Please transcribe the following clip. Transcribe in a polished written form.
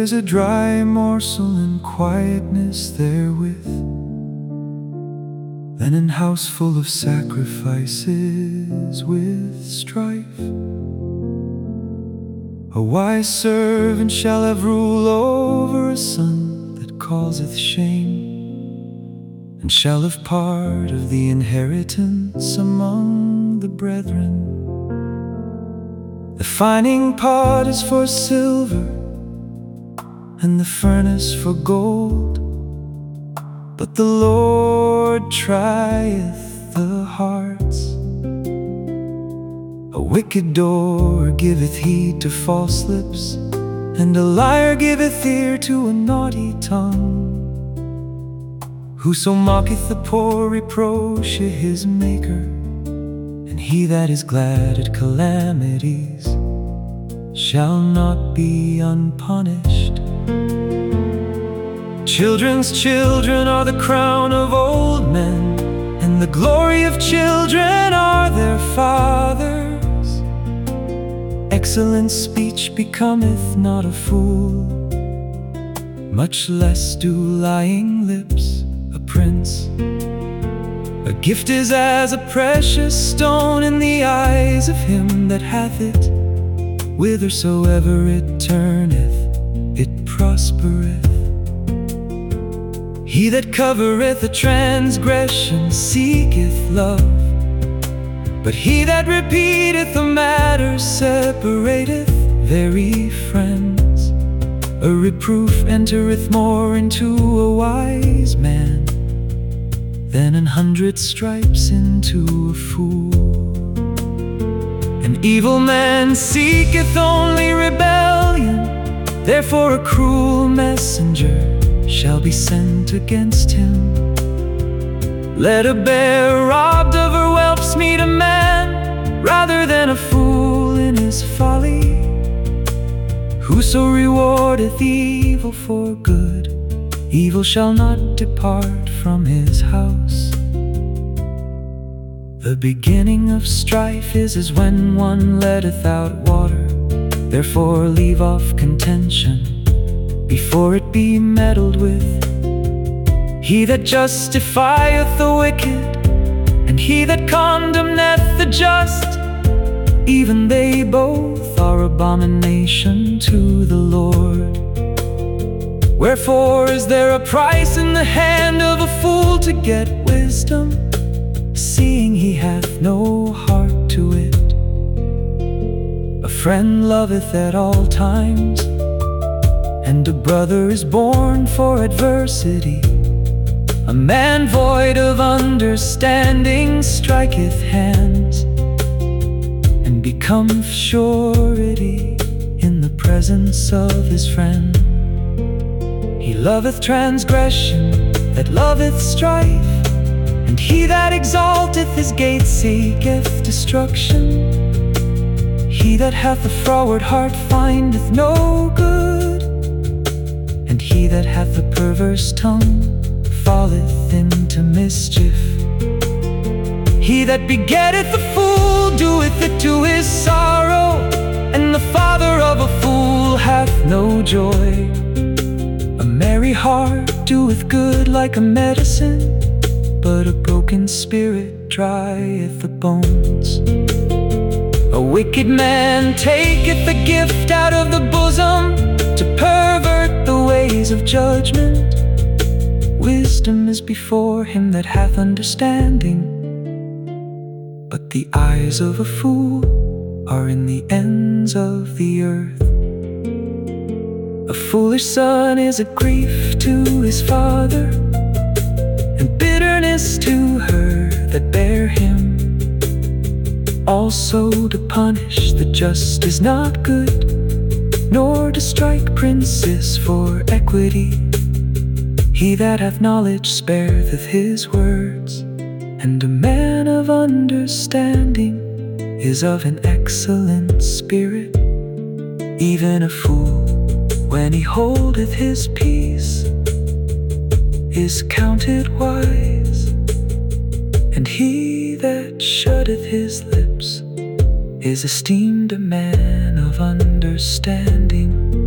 is a dry morsel and quietness therewith than an house full of sacrifices with strife. A wise servant shall have rule over a son that causeth shame, and shall have part of the inheritance among the brethren. The fining pot is for silver, and the furnace for gold, but the Lord trieth the hearts. A wicked door giveth heed to false lips, and a liar giveth ear to a naughty tongue. Whoso mocketh the poor reproacheth his Maker, and he that is glad at calamities shall not be unpunished. Children's children are the crown of old men, and the glory of children are their fathers. Excellent speech becometh not a fool, much less do lying lips a prince. A gift is as a precious stone in the eyes of him that hath it. Whithersoever it turneth, it prospereth. He that covereth a transgression seeketh love, but he that repeateth a matter separateth very friends. A reproof entereth more into a wise man than 100 stripes into a fool. An evil man seeketh only rebellion, therefore a cruel messenger shall be sent against him. Let a bear robbed of her whelps meet a man, rather than a fool in his folly. Whoso rewardeth evil for good, evil shall not depart from his house. The beginning of strife is as when one letteth out water. Therefore leave off contention before it be meddled with. He that justifieth the wicked, and he that condemneth the just, even they both are abomination to the Lord. Wherefore is there a price in the hand of a fool to get wisdom, seeing he hath no heart to it? A friend loveth at all times, and a brother is born for adversity. A man void of understanding striketh hands, and becometh surety in the presence of his friend. He loveth transgression that loveth strife, and he that exalteth his gate seeketh destruction. He that hath a froward heart findeth no good, and he that hath a perverse tongue falleth into mischief. He that begetteth a fool doeth it to his sorrow, and the father of a fool hath no joy. A merry heart doeth good like a medicine, but a broken spirit drieth the bones. A wicked man taketh the gift out of the bosom, to pervert the ways of judgment. Wisdom is before him that hath understanding, but the eyes of a fool are in the ends of the earth. A foolish son is a grief to his father, and bitterness to her that bare him. Also to punish the just is not good, nor to strike princes for equity. He that hath knowledge spareth his words, and a man of understanding is of an excellent spirit. Even a fool, when he holdeth his peace, is counted wise, and he that shutteth his lips is esteemed a man of understanding.